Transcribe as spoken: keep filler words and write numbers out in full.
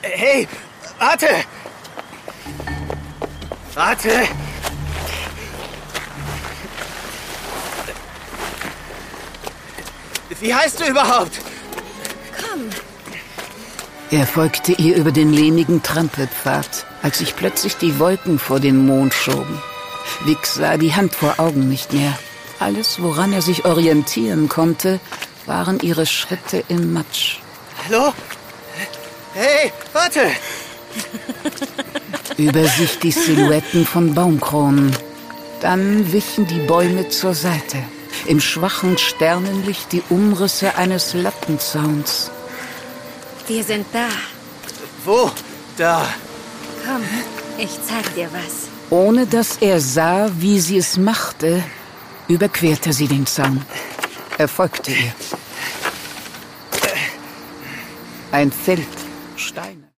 Hey, warte! Warte! Wie heißt du überhaupt? Komm. Er folgte ihr über den lehmigen Trampelpfad, als sich plötzlich die Wolken vor den Mond schoben. Vic sah die Hand vor Augen nicht mehr. Alles, woran er sich orientieren konnte, waren ihre Schritte im Matsch. Hallo? Hey, warte! Über sich die Silhouetten von Baumkronen. Dann wichen die Bäume zur Seite. Im schwachen Sternenlicht die Umrisse eines Lattenzauns. Wir sind da. Wo? Da. Komm, ich zeig dir was. Ohne dass er sah, wie sie es machte, überquerte sie den Zaun. Er folgte ihr. Ein Feld, Steine.